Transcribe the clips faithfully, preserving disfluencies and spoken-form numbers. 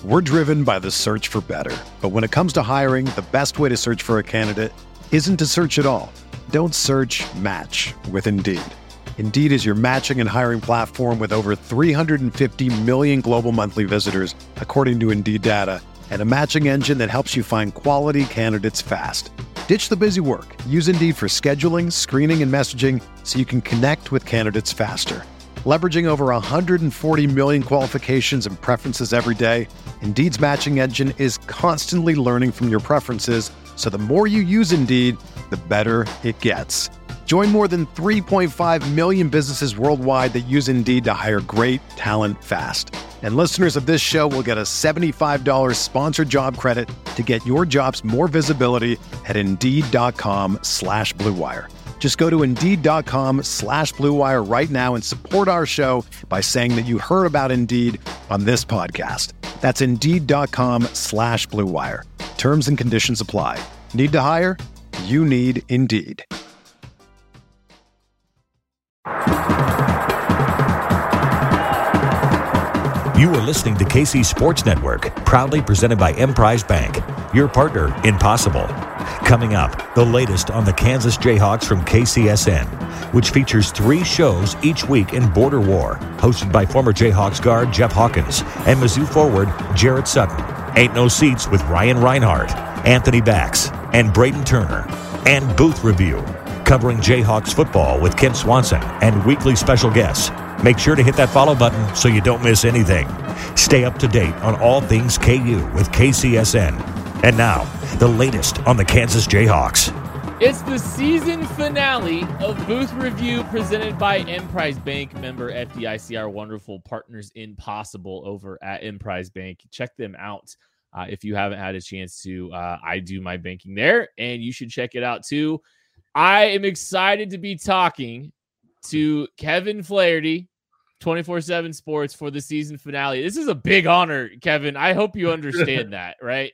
We're driven by the search for better. But when it comes to hiring, the best way to search for a candidate isn't to search at all. Don't search, match with Indeed. Indeed is your matching and hiring platform with over three hundred fifty million global monthly visitors, according to Indeed data, and a matching engine that helps you find quality candidates fast. Ditch the busy work. Use Indeed for scheduling, screening, and messaging so you can connect with candidates faster. Leveraging over one hundred forty million qualifications and preferences every day, Indeed's matching engine is constantly learning from your preferences, so the more you use Indeed, the better it gets. Join more than three point five million businesses worldwide that use Indeed to hire great talent fast. And listeners of this show will get a seventy-five dollars sponsored job credit to get your jobs more visibility at Indeed.com slash Blue Wire. Just go to Indeed.com slash Blue Wire right now and support our show by saying that you heard about Indeed on this podcast. That's Indeed.com slash Blue Wire. Terms and conditions apply. Need to hire? You need Indeed. You are listening to K C Sports Network, proudly presented by Emprise Bank, your partner in possible. Coming up, the latest on the Kansas Jayhawks from K C S N, which features three shows each week in Border War, hosted by former Jayhawks guard Jeff Hawkins and Mizzou forward Jarrett Sutton. Ain't No Seats with Ryan Reinhardt, Anthony Bax, and Braden Turner. And Booth Review, covering Jayhawks football with Kent Swanson and weekly special guests. Make sure to hit that follow button so you don't miss anything. Stay up to date on all things K U with K C S N. And now, the latest on the Kansas Jayhawks. It's the season finale of Booth Review presented by Emprise Bank, member F D I C, our wonderful partners in Possible over at Emprise Bank. Check them out uh, if you haven't had a chance to. Uh, I do my banking there, and you should check it out too. I am excited to be talking to Kevin Flaherty, twenty-four seven Sports, for the season finale. This is a big honor, Kevin. I hope you understand that, right?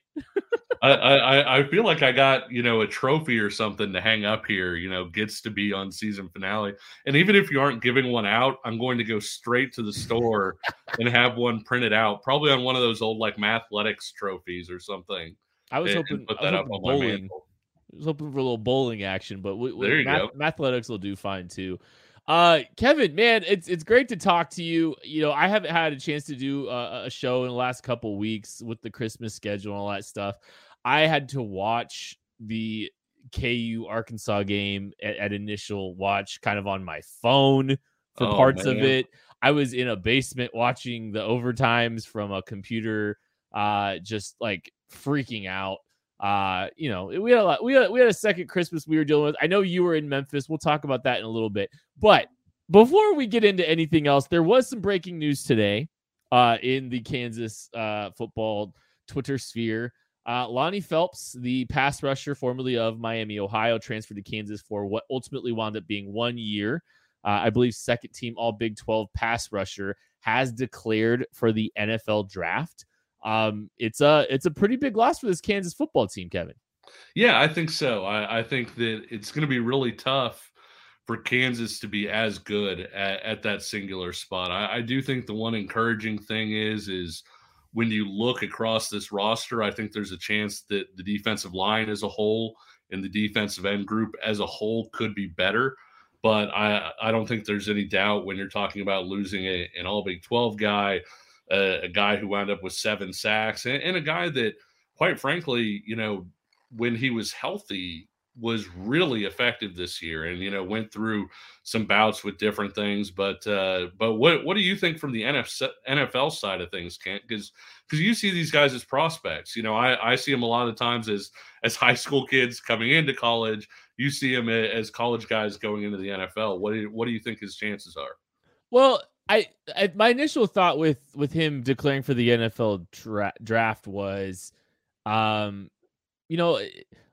I, I I feel like I got, you know, a trophy or something to hang up here, you know, gets to be on season finale. And even if you aren't giving one out, I'm going to go straight to the store and have one printed out, probably on one of those old like Mathletics trophies or something. I was and, hoping and put I was that up hoping on my bowling. mantle. I was hoping for a little bowling action, but we, There we, you math, go. Mathletics will do fine too. Uh, Kevin, man, it's it's great to talk to you. You know, I haven't had a chance to do a, a show in the last couple weeks with the Christmas schedule and all that stuff. I had to watch the K U Arkansas game at, at initial watch kind of on my phone for Oh, parts man. of it. I was in a basement watching the overtimes from a computer, uh, just like freaking out. Uh, you know, we had a lot, we had, we had a second Christmas we were dealing with. I know you were in Memphis. We'll talk about that in a little bit. But before we get into anything else, there was some breaking news today uh, in the Kansas uh, football Twitter sphere. Uh, Lonnie Phelps, the pass rusher formerly of Miami, Ohio, transferred to Kansas for what ultimately wound up being one year. Uh, I believe second team all Big twelve pass rusher, has declared for the N F L draft. Um, it's a it's a pretty big loss for this Kansas football team, Kevin. Yeah, I think so. I, I think that it's going to be really tough for Kansas to be as good at, at that singular spot. I, I do think the one encouraging thing is is when you look across this roster, I think there's a chance that the defensive line as a whole and the defensive end group as a whole could be better. But I, I don't think there's any doubt when you're talking about losing a, an all Big twelve guy, uh, a guy who wound up with seven sacks, and, and a guy that, quite frankly, you know, when he was healthy, was really effective this year, and you know went through some bouts with different things. But uh, but what what do you think from the N F L side of things, Kent? Because because you see these guys as prospects. You know, I, I see them a lot of times as as high school kids coming into college. You see them as college guys going into the N F L. What do you, what do you think his chances are? Well, I, I my initial thought with with him declaring for the N F L dra- draft was, um, you know.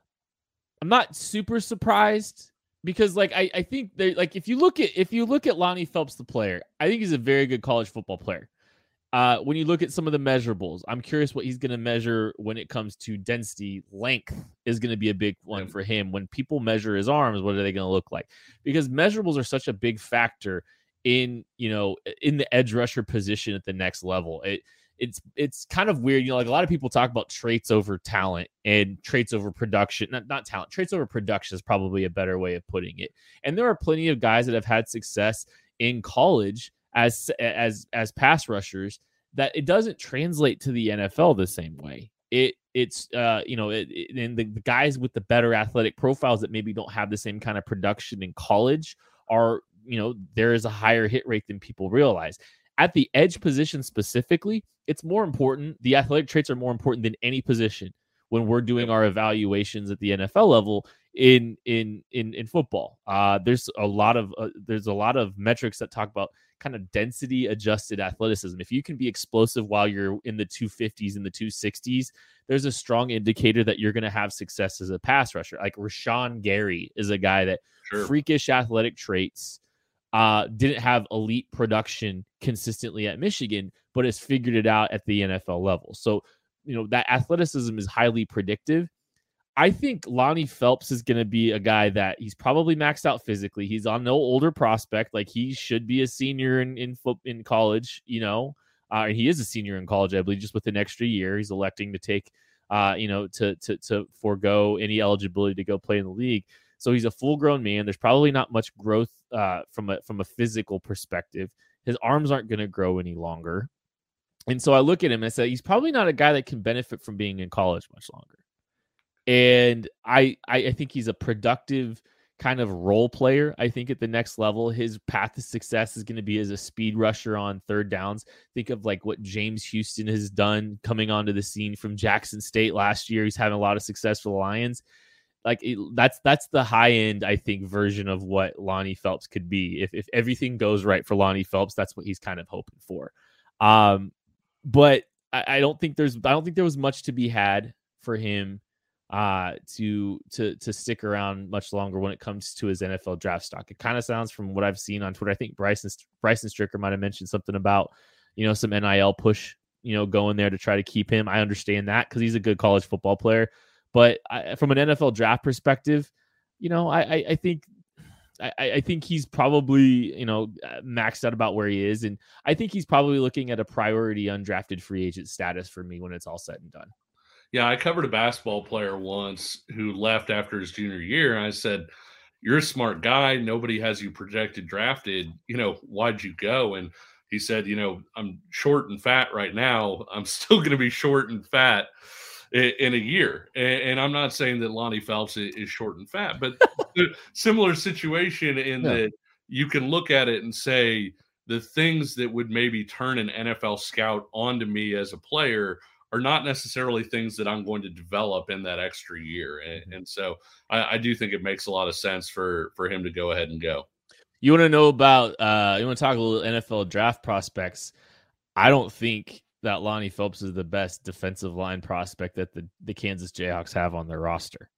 I'm not super surprised because, like, I, I think they like if you look at if you look at Lonnie Phelps, the player, I think he's a very good college football player. Uh, when you look at some of the measurables, I'm curious what he's going to measure when it comes to density. Length is going to be a big one for him. When people measure his arms, what are they going to look like? Because measurables are such a big factor in, you know, in the edge rusher position at the next level. It, it's it's kind of weird. You know, like a lot of people talk about traits over talent and traits over production. Not not talent, traits over production is probably a better way of putting it. And there are plenty of guys that have had success in college as as as pass rushers that it doesn't translate to the N F L the same way. It it's uh you know it, it, and the, the guys with the better athletic profiles that maybe don't have the same kind of production in college are, you know, there is a higher hit rate than people realize. At the edge position specifically, it's more important. The athletic traits are more important than any position when we're doing our evaluations at the N F L level in in in in football. Uh, there's a lot of uh, there's a lot of metrics that talk about kind of density adjusted athleticism. If you can be explosive while you're in the two fifties and the two sixties, there's a strong indicator that you're going to have success as a pass rusher. Like Rashawn Gary is a guy that sure. freakish athletic traits. Uh, didn't have elite production consistently at Michigan, but has figured it out at the N F L level. So, you know, that athleticism is highly predictive. I think Lonnie Phelps is going to be a guy that he's probably maxed out physically. He's on no older prospect. Like he should be a senior in, in, in college, you know, uh, and he is a senior in college, I believe, just with an extra year. He's electing to take, uh, you know, to, to, to forego any eligibility to go play in the league. So he's a full-grown man. There's probably not much growth uh, from a from a physical perspective. His arms aren't going to grow any longer. And so I look at him and I say, he's probably not a guy that can benefit from being in college much longer. And I, I, I think he's a productive kind of role player. I think at the next level, his path to success is going to be as a speed rusher on third downs. Think of like what James Houston has done coming onto the scene from Jackson State last year. He's having a lot of success for the Lions. Like it, that's that's the high end, I think, version of what Lonnie Phelps could be. If if everything goes right for Lonnie Phelps, that's what he's kind of hoping for. Um, but I, I don't think there's I don't think there was much to be had for him uh, to to to stick around much longer when it comes to his N F L draft stock. It kind of sounds from what I've seen on Twitter. I think Bryson Bryson Stricker might have mentioned something about, you know, some N I L push, you know, going there to try to keep him. I understand that because he's a good college football player. But I, from an N F L draft perspective, you know, I, I, I think I, I think he's probably, you know, maxed out about where he is. And I think he's probably looking at a priority undrafted free agent status for me when it's all said and done. Yeah, I covered a basketball player once who left after his junior year. And I said, you're a smart guy. Nobody has you projected drafted. You know, why'd you go? And he said, you know, I'm short and fat right now. I'm still going to be short and fat in a year. And I'm not saying that Lonnie Phelps is short and fat, but similar situation in yeah. that you can look at it and say the things that would maybe turn an N F L scout onto me as a player are not necessarily things that I'm going to develop in that extra year. And, and so I, I do think it makes a lot of sense for, for him to go ahead and go. You want to know about, uh, you want to talk a little N F L draft prospects. I don't think that Lonnie Phelps is the best defensive line prospect that the, the Kansas Jayhawks have on their roster.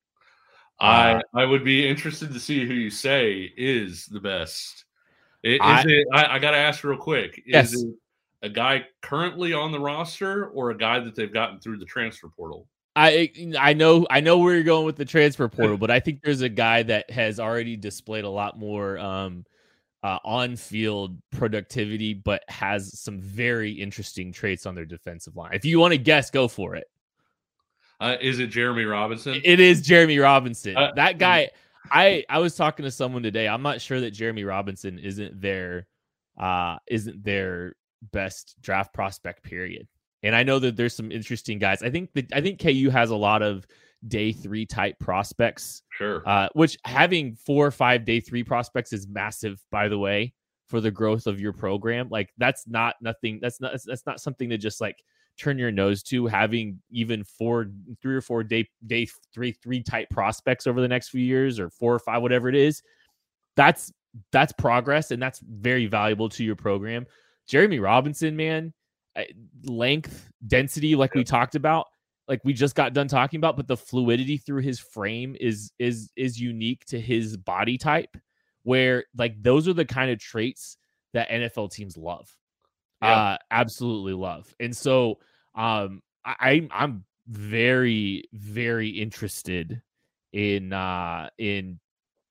I Uh, I would be interested to see who you say is the best. Is I- it? I, I got to ask real quick. Is Yes. it a guy currently on the roster or a guy that they've gotten through the transfer portal? I I know I know where you're going with the transfer portal, but I think there's a guy that has already displayed a lot more um, uh, on-field productivity, but has some very interesting traits on their defensive line. If you want to guess, go for it. Uh, is it Jeremy Robinson? It is Jeremy Robinson. Uh, that guy. I I was talking to someone today. I'm not sure that Jeremy Robinson isn't their uh, isn't their best draft prospect. Period. And I know that there's some interesting guys. I think that I think K U has a lot of day three type prospects. Sure. Uh, which having four or five day three prospects is massive, by the way, for the growth of your program. Like that's not nothing. That's not that's not something to just like turn your nose to. Having even four, three or four day day three three type prospects over the next few years, or four or five, whatever it is. That's that's progress, and that's very valuable to your program. Jeremy Robinson, man. Length, density, like we talked about, like we just got done talking about, but the fluidity through his frame is is is unique to his body type, where like those are the kind of traits that N F L teams love. Yeah. Uh absolutely love. And so um I I'm very, very interested in uh in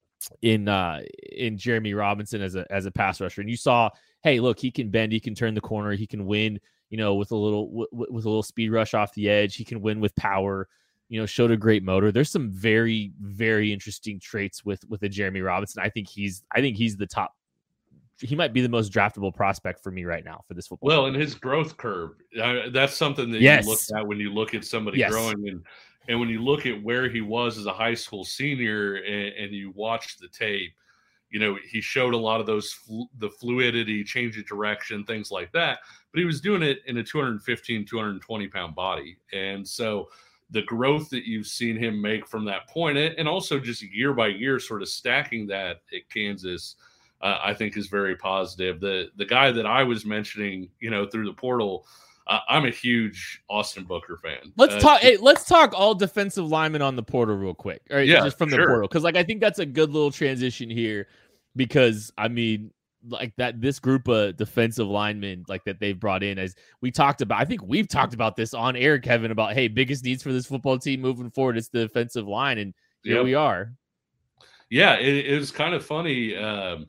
in uh in Jeremy Robinson as a as a pass rusher. And you saw, hey, look, he can bend, he can turn the corner, he can win, you know, with a little w- with a little speed rush off the edge. He can win with power. You know, showed a great motor. There's some very, very interesting traits with with a Jeremy Robinson. I think he's I think he's the top. He might be the most draftable prospect for me right now for this football. Well, team. And his growth curve, uh, that's something that yes. you look at when you look at somebody yes. growing. And, and when you look at where he was as a high school senior and, and you watch the tape, you know, he showed a lot of those, flu- the fluidity, change of direction, things like that. But he was doing it in a two fifteen, two twenty pound body. And so the growth that you've seen him make from that point, and also just year by year sort of stacking that at Kansas, uh, I think is very positive. The the guy that I was mentioning, you know, through the portal, uh, I'm a huge Austin Booker fan. Let's uh, talk. Hey, let's talk all defensive linemen on the portal real quick. All right, yeah, just from the sure. portal, because like I think that's a good little transition here. Because I mean, like that, this group of defensive linemen like that they've brought in, as we talked about. I think we've talked about this on air, Kevin, about hey, biggest needs for this football team moving forward is the defensive line, and here yep. we are. Yeah, it, it was kind of funny. Um,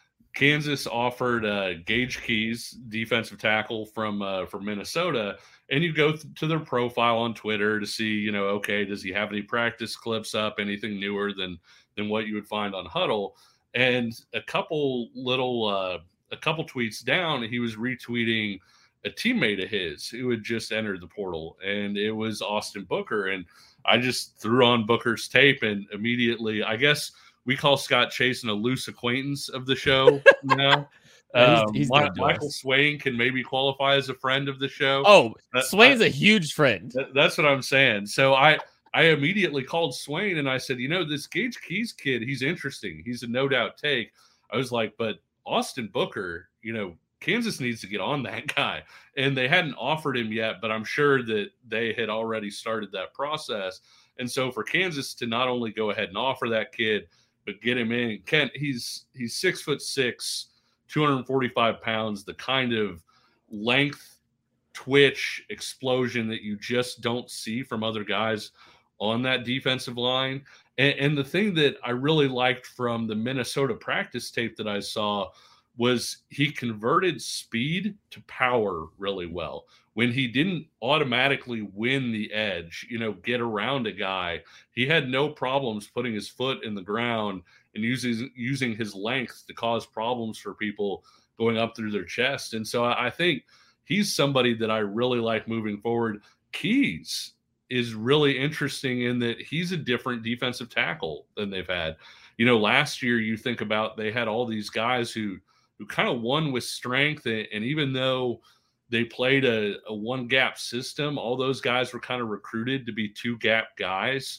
Kansas offered uh, Gage Keys, defensive tackle from uh, from Minnesota, and you go th- to their profile on Twitter to see, you know, okay, does he have any practice clips up, anything newer than than what you would find on Huddle? And a couple little, uh, a couple tweets down, he was retweeting a teammate of his who had just entered the portal, and it was Austin Booker. And I just threw on Booker's tape, and immediately, I guess we call Scott Chasen a loose acquaintance of the show now. yeah, um, he's, he's My, Michael Swain can maybe qualify as a friend of the show. Oh, that, Swain's I, a huge friend. That, that's what I'm saying. So I. I immediately called Swain and I said, you know, this Gage Keys kid, he's interesting. He's a no doubt take. I was like, but Austin Booker, you know, Kansas needs to get on that guy. And they hadn't offered him yet, but I'm sure that they had already started that process. And so for Kansas to not only go ahead and offer that kid, but get him in, Kent, he's he's six foot six, two forty-five pounds, the kind of length, twitch, explosion that you just don't see from other guys on that defensive line. And, and the thing that I really liked from the Minnesota practice tape that I saw was he converted speed to power really well. When he didn't automatically win the edge, you know, get around a guy, he had no problems putting his foot in the ground and using, using his length to cause problems for people going up through their chest. And so I think he's somebody that I really like moving forward. Keys is really interesting in that he's a different defensive tackle than they've had. You know, last year you think about they had all these guys who who kind of won with strength, and, and even though they played a, a one gap system, all those guys were kind of recruited to be two gap guys.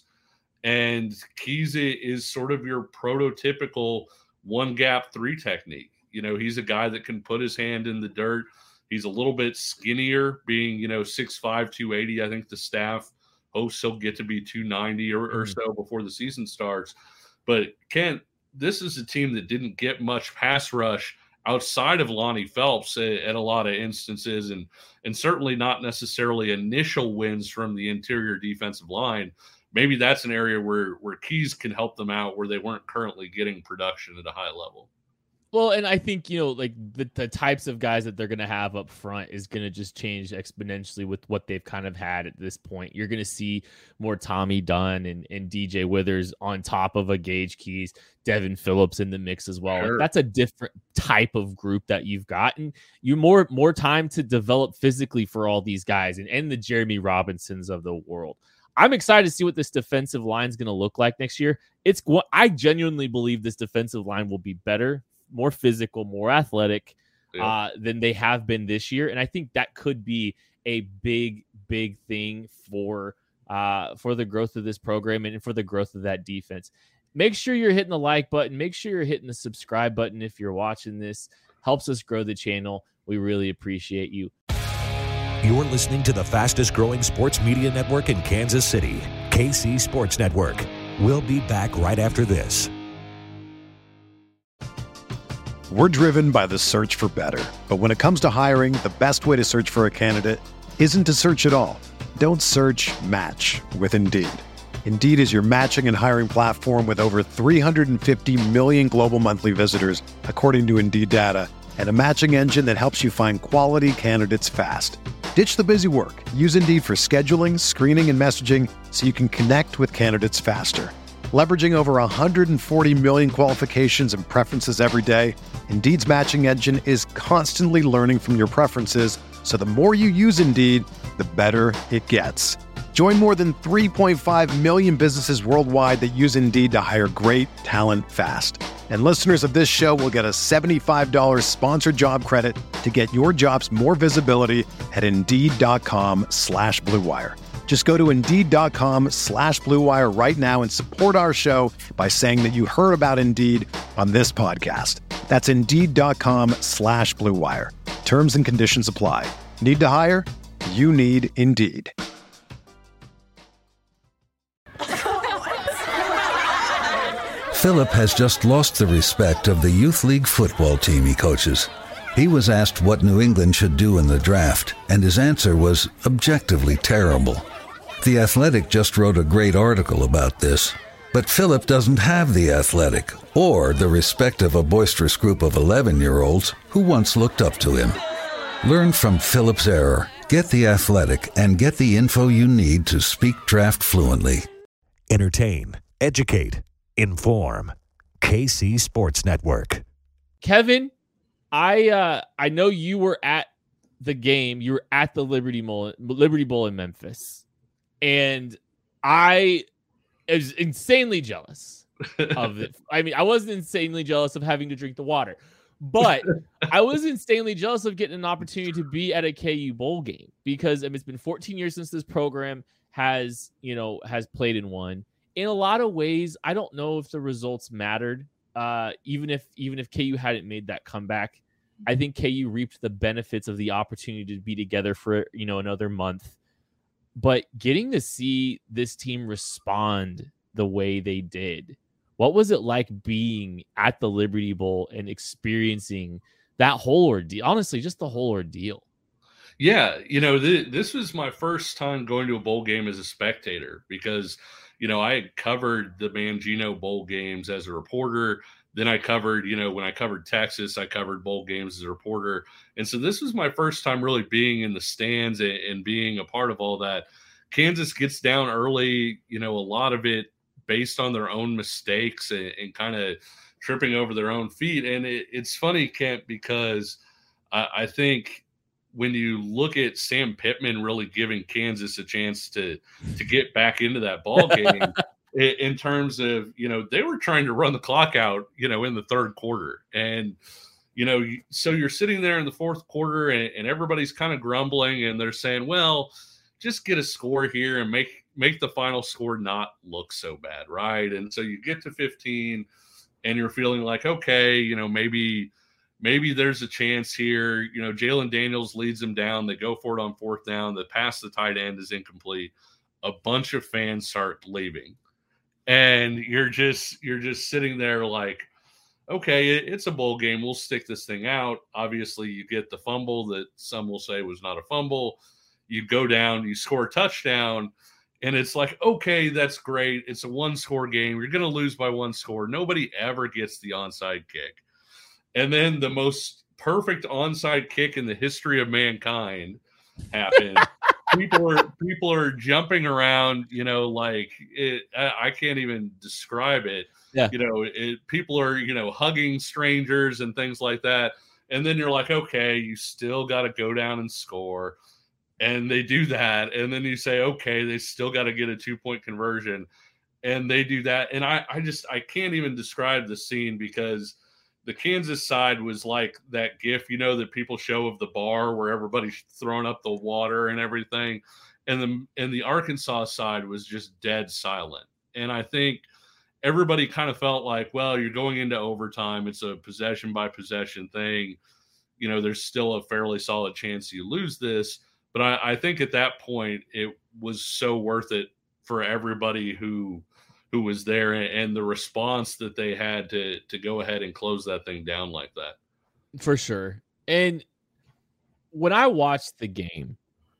And Keys is sort of your prototypical one gap three technique. You know, he's a guy that can put his hand in the dirt. He's a little bit skinnier, being, you know, six five, two eighty. I think the staff hopes he'll get to be two ninety or, or so before the season starts. But Kent, this is a team that didn't get much pass rush outside of Lonnie Phelps at, at a lot of instances, and and certainly not necessarily initial wins from the interior defensive line. Maybe that's an area where where Keys can help them out, where they weren't currently getting production at a high level. Well, and I think, you know, like the, the types of guys that they're going to have up front is going to just change exponentially with what they've kind of had at this point. You're going to see more Tommy Dunn and, and D J Withers on top of a Gage Keys, Devin Phillips in the mix as well. Sure. That's a different type of group that you've gotten. You more more time to develop physically for all these guys and, and the Jeremy Robinsons of the world. I'm excited to see what this defensive line is going to look like next year. It's I genuinely believe this defensive line will be better, more physical, more athletic yeah. uh, than they have been this year. And I think that could be a big, big thing for uh, for the growth of this program and for the growth of that defense. Make sure you're hitting the like button. Make sure you're hitting the subscribe button if you're watching this. Helps us grow the channel. We really appreciate you. You're listening to the fastest growing sports media network in Kansas City, K C Sports Network. We'll be back right after this. We're driven by the search for better. But when it comes to hiring, the best way to search for a candidate isn't to search at all. Don't search, match with Indeed. Indeed is your matching and hiring platform with over three hundred fifty million global monthly visitors, according to Indeed data, and a matching engine that helps you find quality candidates fast. Ditch the busy work. Use Indeed for scheduling, screening, and messaging so you can connect with candidates faster. Leveraging over one hundred forty million qualifications and preferences every day, Indeed's matching engine is constantly learning from your preferences, so the more you use Indeed, the better it gets. Join more than three point five million businesses worldwide that use Indeed to hire great talent fast. And listeners of this show will get a seventy-five dollars sponsored job credit to get your jobs more visibility at Indeed.com slash Blue Wire. Just go to Indeed.com slash Blue Wire right now and support our show by saying that you heard about Indeed on this podcast. That's Indeed.com slash Blue Wire. Terms and conditions apply. Need to hire? You need Indeed. Philip has just lost the respect of the youth league football team he coaches. He was asked what New England should do in the draft, and his answer was objectively terrible. The Athletic just wrote a great article about this, but Philip doesn't have the Athletic or the respect of a boisterous group of eleven-year-olds who once looked up to him. Learn from Philip's error, get the Athletic, and get the info you need to speak draft fluently. Entertain, educate, inform. K C Sports Network. Kevin, I uh, I know you were at the game. You were at the Liberty Bowl, Liberty Bowl in Memphis, and I was insanely jealous of it. I mean, I wasn't insanely jealous of having to drink the water, but I was insanely jealous of getting an opportunity to be at a K U bowl game because I mean, it's been fourteen years since this program has, you know, has played in one. In a lot of ways, I don't know if the results mattered. Uh, even if even if K U hadn't made that comeback, I think K U reaped the benefits of the opportunity to be together for, you know, another month. But getting to see this team respond the way they did, what was it like being at the Liberty Bowl and experiencing that whole ordeal? Honestly, just the whole ordeal. Yeah, you know, th- this was my first time going to a bowl game as a spectator because, you know, I had covered the Mangino Bowl games as a reporter. Then I covered, you know, when I covered Texas, I covered bowl games as a reporter. And so this was my first time really being in the stands and, and being a part of all that. Kansas gets down early, you know, a lot of it based on their own mistakes and, and kind of tripping over their own feet. And it, it's funny, Kent, because I, I think when you look at Sam Pittman really giving Kansas a chance to to get back into that ball game in, in terms of, you know, they were trying to run the clock out, you know, in the third quarter. And, you know, so you're sitting there in the fourth quarter and, and everybody's kind of grumbling and they're saying, well, just get a score here and make make the final score not look so bad, right? And so you get to fifteen and you're feeling like, okay, you know, maybe – Maybe there's a chance here. You know, Jalen Daniels leads them down. They go for it on fourth down. The pass to the tight end is incomplete. A bunch of fans start leaving. And you're just you're just sitting there like, okay, it's a bowl game. We'll stick this thing out. Obviously, you get the fumble that some will say was not a fumble. You go down, you score a touchdown, and it's like, okay, that's great. It's a one-score game. You're going to lose by one score. Nobody ever gets the onside kick. And then the most perfect onside kick in the history of mankind happened. people are people are jumping around, you know, like it. I, I can't even describe it. Yeah. You know, it, people are, you know, hugging strangers and things like that. And then you're like, okay, you still got to go down and score. And they do that. And then you say, okay, they still got to get a two-point conversion. And they do that. And I, I just I can't even describe the scene because the Kansas side was like that GIF, you know, that people show of the bar where everybody's throwing up the water and everything. And the, and the Arkansas side was just dead silent. And I think everybody kind of felt like, well, you're going into overtime. It's a possession by possession thing. You know, there's still a fairly solid chance you lose this. But I, I think at that point, it was so worth it for everybody who – who was there and the response that they had to to go ahead and close that thing down like that. For sure. And when I watched the game,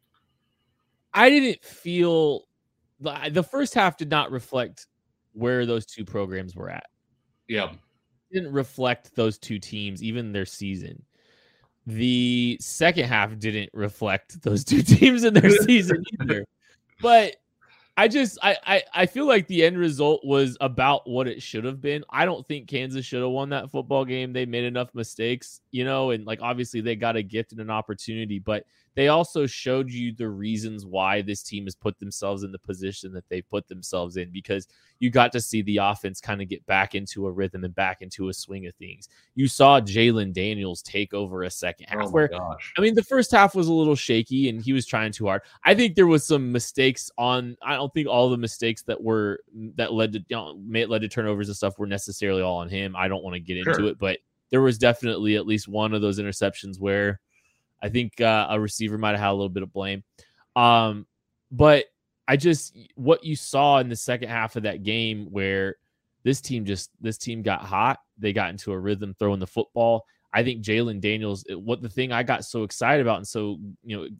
I didn't feel the, the first half did not reflect where those two programs were at. Yeah. It didn't reflect those two teams, even their season. the second half didn't reflect those two teams in their season either. But I just I, I I feel like the end result was about what it should have been. I don't think Kansas should have won that football game. They made enough mistakes, you know, and like obviously they got a gift and an opportunity, but they also showed you the reasons why this team has put themselves in the position that they put themselves in, because you got to see the offense kind of get back into a rhythm and back into a swing of things. You saw Jalen Daniels take over a second half oh where, gosh. I mean, the first half was a little shaky and he was trying too hard. I think there was some mistakes on, I don't think all the mistakes that were, that led to, you know, led to turnovers and stuff were necessarily all on him. I don't want to get Sure. into it, but there was definitely at least one of those interceptions where I think uh, a receiver might have had a little bit of blame. Um, but I just, what you saw in the second half of that game where this team just, this team got hot. They got into a rhythm throwing the football. I think Jalen Daniels, what the thing I got so excited about and so, you know,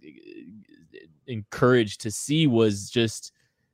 encouraged to see was just,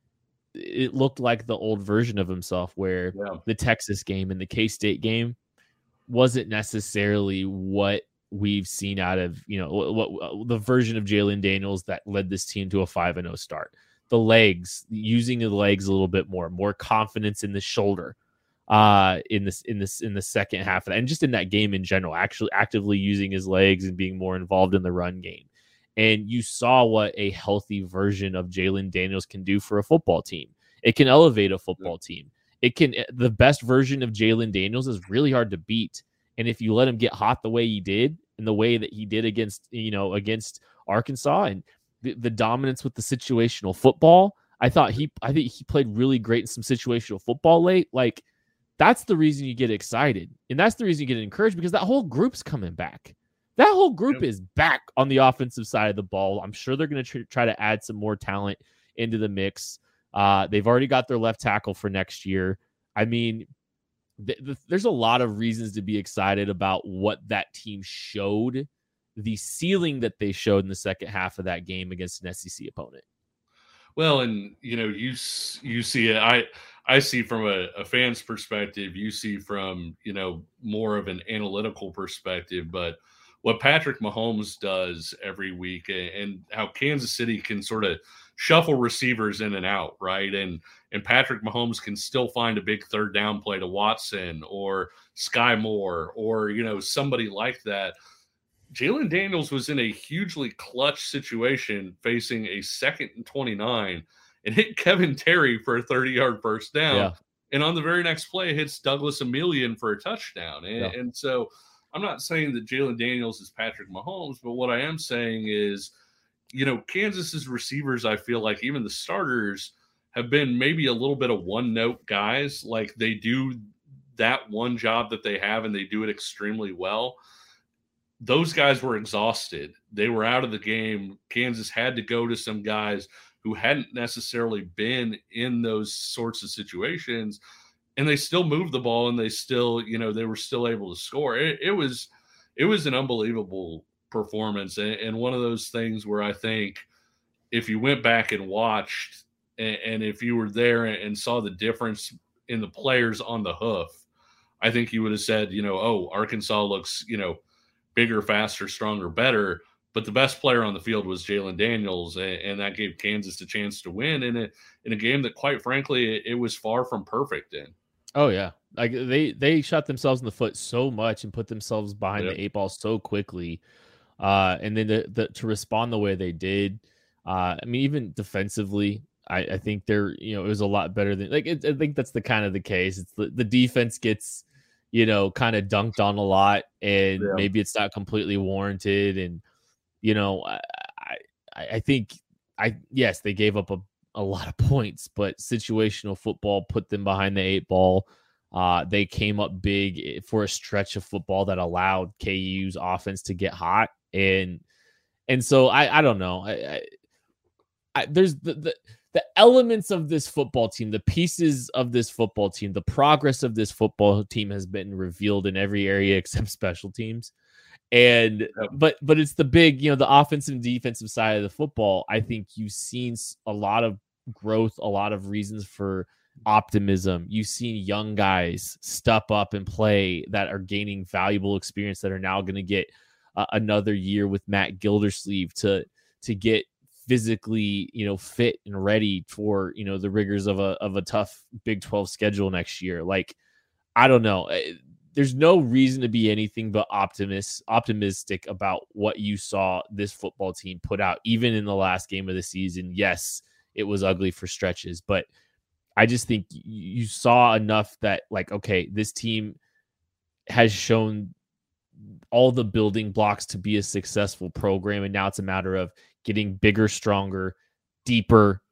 it looked like the old version of himself where Yeah. the Texas game and the K-State game wasn't necessarily what we've seen out of, you know, what, what the version of Jalen Daniels that led this team to a five and oh start. The legs, using the legs a little bit more, more confidence in the shoulder uh, in this, in this, in the second half of that, and just in that game in general, actually actively using his legs and being more involved in the run game. And you saw what a healthy version of Jalen Daniels can do for a football team. It can elevate a football team. It can, the best version of Jalen Daniels is really hard to beat. And if you let him get hot the way he did, and the way that he did against, you know, against Arkansas, and the, the dominance with the situational football, I thought he, I think he played really great in some situational football late. Like, that's the reason you get excited. And that's the reason you get encouraged, because that whole group's coming back. That whole group Yep. is back on the offensive side of the ball. I'm sure they're going to tr- try to add some more talent into the mix. Uh, they've already got their left tackle for next year. I mean, th- th- there's a lot of reasons to be excited about what that team showed, the ceiling that they showed in the second half of that game against an S E C opponent. Well, and you know, you s- you see it. I I see from a, a fan's perspective. You see from, you know, more of an analytical perspective. But what Patrick Mahomes does every week, and, and how Kansas City can sort of shuffle receivers in and out, right? And and Patrick Mahomes can still find a big third down play to Watson or Sky Moore or, you know, somebody like that. Jalen Daniels was in a hugely clutch situation facing a second and twenty-nine and hit Kevin Terry for a thirty-yard first down. Yeah. And on the very next play, hits Douglas Emilion for a touchdown. And, Yeah. and so I'm not saying that Jalen Daniels is Patrick Mahomes, but what I am saying is, you know, Kansas's receivers, I feel like even the starters have been maybe a little bit of one-note guys. Like, they do that one job that they have, and they do it extremely well. Those guys were exhausted. They were out of the game. Kansas had to go to some guys who hadn't necessarily been in those sorts of situations, and they still moved the ball, and they still, you know, they were still able to score. It, it was, it was an unbelievable performance, and, and one of those things where I think if you went back and watched, and, and if you were there and saw the difference in the players on the hoof, I think you would have said, you know, oh, Arkansas looks, you know, bigger, faster, stronger, better. But the best player on the field was Jalen Daniels, and, and that gave Kansas a chance to win in a in a game that, quite frankly, it, it was far from perfect in. Oh yeah, like they they shot themselves in the foot so much and put themselves behind Yep. the eight ball so quickly, uh, and then the, the, to respond the way they did. Uh, I mean, even defensively, I, I think they're, you know, it was a lot better than, like, it, I think that's the kind of the case. It's the, the defense gets, you know, kind of dunked on a lot, and Yeah. maybe it's not completely warranted. And, you know, I, I, I think I, yes, they gave up a, a lot of points, but situational football put them behind the eight ball. Uh, they came up big for a stretch of football that allowed K U's offense to get hot. And, and so I, I don't know. I, I, I there's the, the, the elements of this football team, the pieces of this football team, the progress of this football team has been revealed in every area except special teams. And, Yep. but, but it's the big, you know, the offensive and defensive side of the football. I think you've seen a lot of growth, a lot of reasons for optimism. You've seen young guys step up and play that are gaining valuable experience that are now going to get uh, another year with Matt Gildersleeve to to get physically, you know, fit and ready for, you know, the rigors of a of a tough Big twelve schedule next year. Like, I don't know. There's no reason to be anything but optimist, optimistic about what you saw this football team put out, even in the last game of the season. Yes, it was ugly for stretches, but I just think you saw enough that, like, okay, this team has shown all the building blocks to be a successful program, and now it's a matter of getting bigger, stronger, deeper,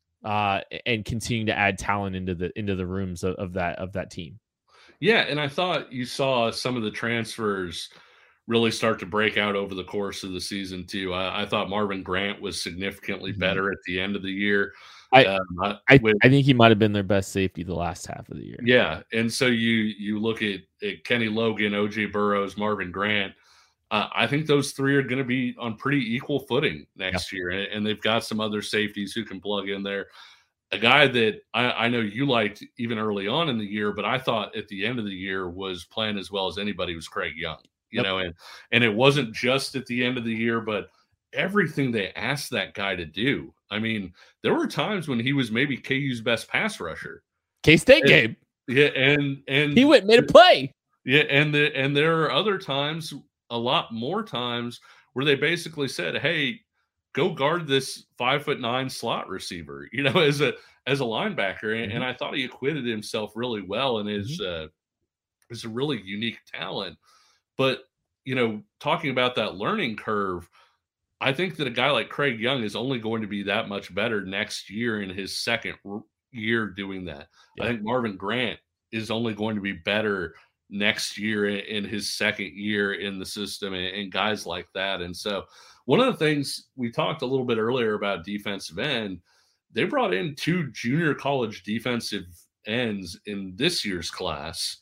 uh, and continuing to add talent into the into the rooms of, of that of that team. Yeah, and I thought you saw some of the transfers really start to break out over the course of the season too. I, I thought Marvin Grant was significantly mm-hmm. better at the end of the year. I um, I, with, I think he might have been their best safety the last half of the year. Yeah, and so you you look at, at Kenny Logan, O J Burrows, Marvin Grant. Uh, I think those three are going to be on pretty equal footing next yeah. year, and, and they've got some other safeties who can plug in there. A guy that I, I know you liked even early on in the year, but I thought at the end of the year was playing as well as anybody was Craig Young. You yep. know, and and it wasn't just at the end of the year, but everything they asked that guy to do. I mean, there were times when he was maybe K U's best pass rusher. K-State game. Yeah, and and he went made a play. Yeah, and the and there are other times, a lot more times, where they basically said, "Hey, go guard this five foot nine slot receiver," you know, as a as a linebacker. And, mm-hmm. and I thought he acquitted himself really well, and is mm-hmm. uh, is a really unique talent. But you know, talking about that learning curve, I think that a guy like Craig Young is only going to be that much better next year in his second year doing that. Yeah. I think Marvin Grant is only going to be better next year in his second year in the system, and, and guys like that. And so one of the things we talked a little bit earlier about defensive end, they brought in two junior college defensive ends in this year's class,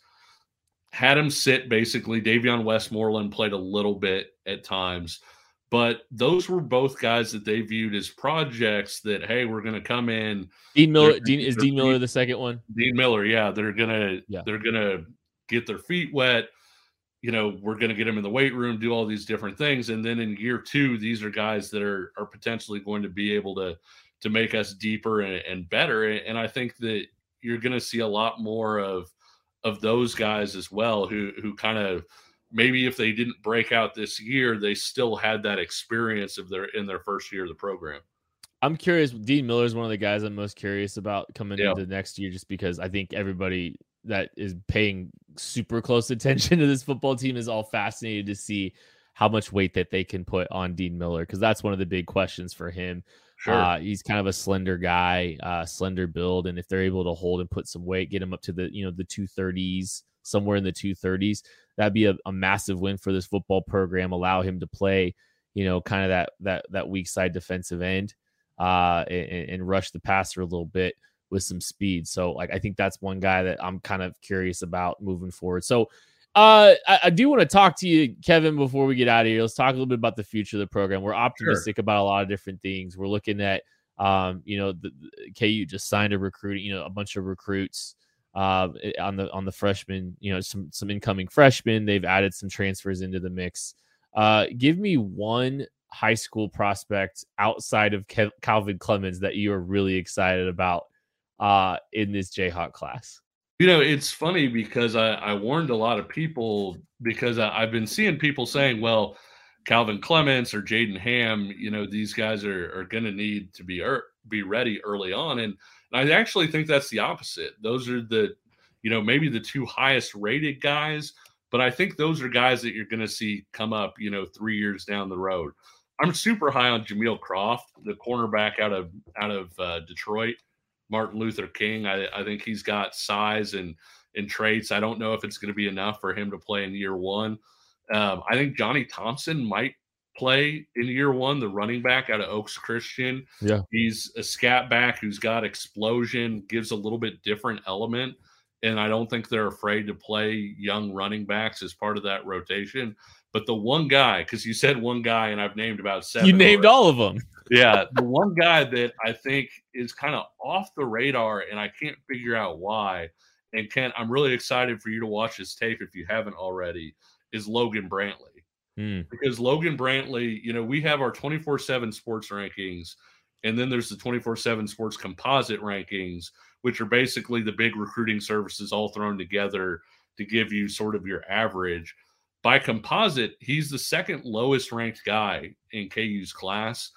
had him sit basically. Davion Westmoreland played a little bit at times, but those were both guys that they viewed as projects that, hey, we're going to come in. Dean Miller Dean, is Dean Miller the second one? Dean Miller, yeah. They're gonna yeah. they're gonna get their feet wet. You know, we're gonna get them in the weight room, do all these different things, and then in year two, these are guys that are are potentially going to be able to to make us deeper and, and better. And I think that you're going to see a lot more of of those guys as well, who who kind of, maybe if they didn't break out this year, they still had that experience of their in their first year of the program. I'm curious. Dean Miller is one of the guys I'm most curious about coming yeah. into next year, just because I think everybody that is paying super close attention to this football team is all fascinated to see how much weight that they can put on Dean Miller, because that's one of the big questions for him. Sure. Uh, he's kind of a slender guy, uh, slender build, and if they're able to hold and put some weight, get him up to the you know the two thirties, somewhere in the two thirties, that'd be a, a massive win for this football program. Allow him to play, you know, kind of that that that weak side defensive end, uh, and, and rush the passer a little bit with some speed. So, like, I think that's one guy that I'm kind of curious about moving forward. So, uh, I, I do want to talk to you, Kevin, before we get out of here. Let's talk a little bit about the future of the program. We're optimistic sure. about a lot of different things. We're looking at, um, you know, the, the K U just signed a recruit, you know, a bunch of recruits uh, on the on the freshmen, you know, some some incoming freshmen. They've added some transfers into the mix. Uh, give me one high school prospect outside of Ke- Calvin Clemens that you are really excited about uh, in this Jayhawk class. You know, it's funny because I, I warned a lot of people, because I, I've been seeing people saying, well, Calvin Clements or Jaden Ham, you know, these guys are, are going to need to be er, be ready early on. And, and I actually think that's the opposite. Those are the, you know, maybe the two highest rated guys, but I think those are guys that you're going to see come up, you know, three years down the road. I'm super high on Jameel Croft, the cornerback out of out of uh, Detroit. Martin Luther King. I, I think he's got size and, and traits. I don't know if it's going to be enough for him to play in year one. Um, I think Johnny Thompson might play in year one, the running back out of Oaks Christian. Yeah. He's a scat back who's got explosion, gives a little bit different element. And I don't think they're afraid to play young running backs as part of that rotation. But the one guy, because you said one guy and I've named about seven. You named already. All of them. Yeah, the one guy that I think is kind of off the radar, and I can't figure out why, and Kent, I'm really excited for you to watch his tape if you haven't already, is Logan Brantley. Hmm. Because Logan Brantley, you know, we have our twenty-four seven sports rankings, and then there's the twenty-four seven sports composite rankings, which are basically the big recruiting services all thrown together to give you sort of your average. By composite, he's the second lowest ranked guy in K U's class.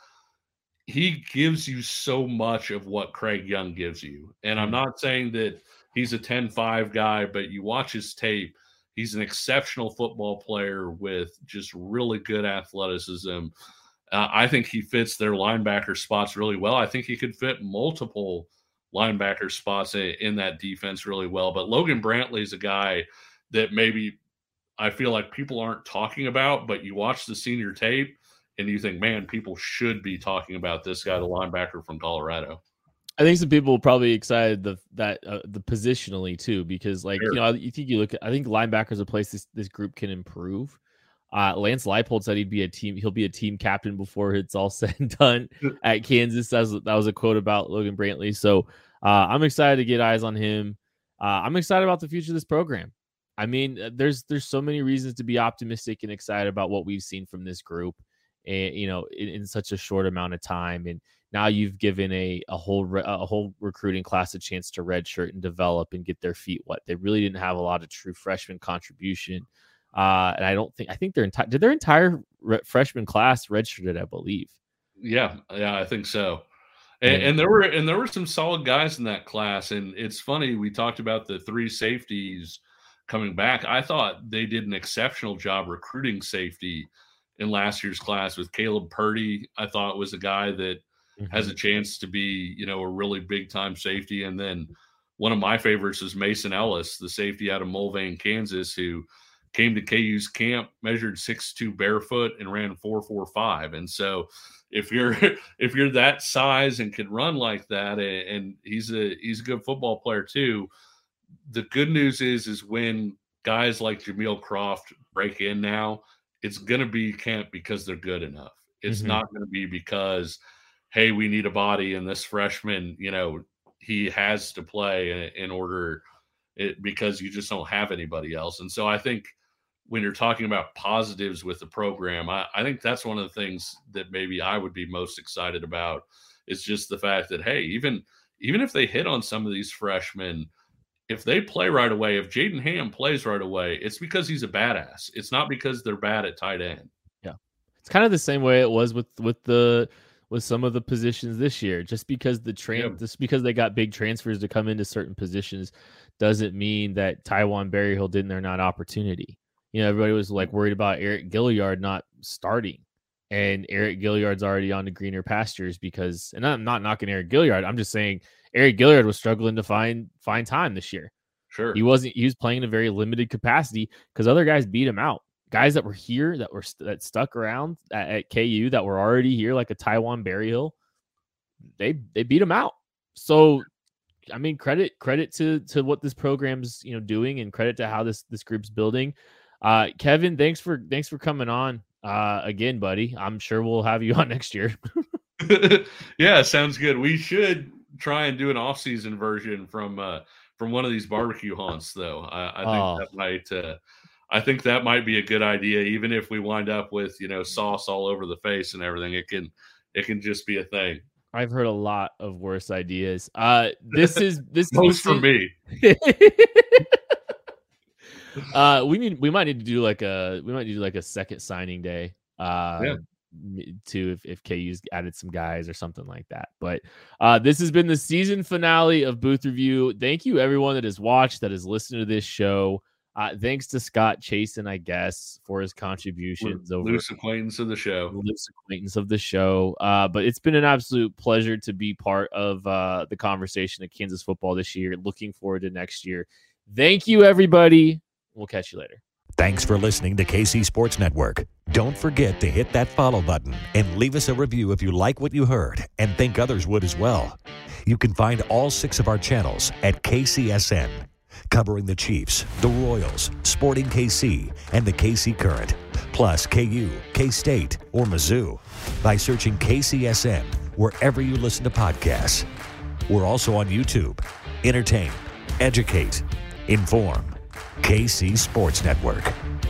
He gives you so much of what Craig Young gives you. And I'm not saying that he's a ten five guy, but you watch his tape, he's an exceptional football player with just really good athleticism. Uh, I think he fits their linebacker spots really well. I think he could fit multiple linebacker spots in, in that defense really well. But Logan Brantley is a guy that maybe I feel like people aren't talking about, but you watch the senior tape and you think, man, people should be talking about this guy, the linebacker from Colorado. I think some people will probably excited the that uh, the positionally too, because like, Sure. you know, you think you look at, I think linebackers a place this, this group can improve. Uh, Lance Leipold said he'd be a team, he'll be a team captain before it's all said and done at Kansas. That was, that was a quote about Logan Brantley. So uh, I'm excited to get eyes on him. Uh, I'm excited about the future of this program. I mean, there's there's so many reasons to be optimistic and excited about what we've seen from this group, and you know, in, in such a short amount of time. And now you've given a a whole re, a whole recruiting class a chance to redshirt and develop and get their feet wet. They really didn't have a lot of true freshman contribution, uh, and I don't think I think their entire did their entire re- freshman class redshirted, I believe. Yeah, yeah, I think so. And, and there were and there were some solid guys in that class. And it's funny, we talked about the three safeties coming back. I thought they did an exceptional job recruiting safety in last year's class with Caleb Purdy. I thought was a guy that mm-hmm. has a chance to be, you know, a really big time safety. And then one of my favorites is Mason Ellis, the safety out of Mulvane, Kansas, who came to K U's camp, measured six two barefoot and ran four four five. And so if you're if you're that size and can run like that, and, and he's a he's a good football player too. The good news is, is when guys like Jameel Croft break in now, it's going to be camp because they're good enough. It's mm-hmm. not going to be because, hey, we need a body and this freshman, you know, he has to play in, in order it, because you just don't have anybody else. And so I think when you're talking about positives with the program, I, I think that's one of the things that maybe I would be most excited about is just the fact that, hey, even, even if they hit on some of these freshmen, if they play right away, if Jaden Ham plays right away, it's because he's a badass. It's not because they're bad at tight end. Yeah. It's kind of the same way it was with, with the, with some of the positions this year. Just because the train, yeah. just because they got big transfers to come into certain positions doesn't mean that Taiwan Berryhill didn't earn that opportunity. You know, everybody was like worried about Eric Gilliard not starting, and Eric Gilliard's already on the greener pastures because, and I'm not knocking Eric Gilliard. I'm just saying Eric Gilliard was struggling to find, find time this year. Sure. He wasn't, he was playing in a very limited capacity because other guys beat him out. Guys that were here, that were, that stuck around at, at K U, that were already here, like a Taiwan Berryhill, they, they beat him out. So, I mean, credit, credit to, to what this program's, you know, doing, and credit to how this, this group's building. Uh, Kevin, thanks for thanks for coming on uh, again, buddy. I'm sure we'll have you on next year. Yeah, sounds good. We should try and do an off-season version from uh, from one of these barbecue haunts, though. I, I think oh. that might uh, I think that might be a good idea. Even if we wind up with, you know, sauce all over the face and everything, it can it can just be a thing. I've heard a lot of worse ideas. Uh, this is this most this for is, me. Uh, we need we might need to do like a we might need to do like a second signing day. Uh, yeah. to if, if K U's added some guys or something like that. But uh, this has been the season finale of Booth Review. Thank you everyone that has watched, that has listened to this show. Uh, thanks to Scott Chasen, I guess, for his contributions. We're over loose acquaintance of the show. Loose acquaintance of the show. Uh, but it's been an absolute pleasure to be part of uh, the conversation of Kansas football this year. Looking forward to next year. Thank you, everybody. We'll catch you later. Thanks for listening to K C Sports Network. Don't forget to hit that follow button and leave us a review if you like what you heard and think others would as well. You can find all six of our channels at K C S N, covering the Chiefs, the Royals, Sporting K C, and the K C Current, plus K U, K-State, or Mizzou by searching K C S N wherever you listen to podcasts. We're also on YouTube. Entertain, educate, inform. K C Sports Network.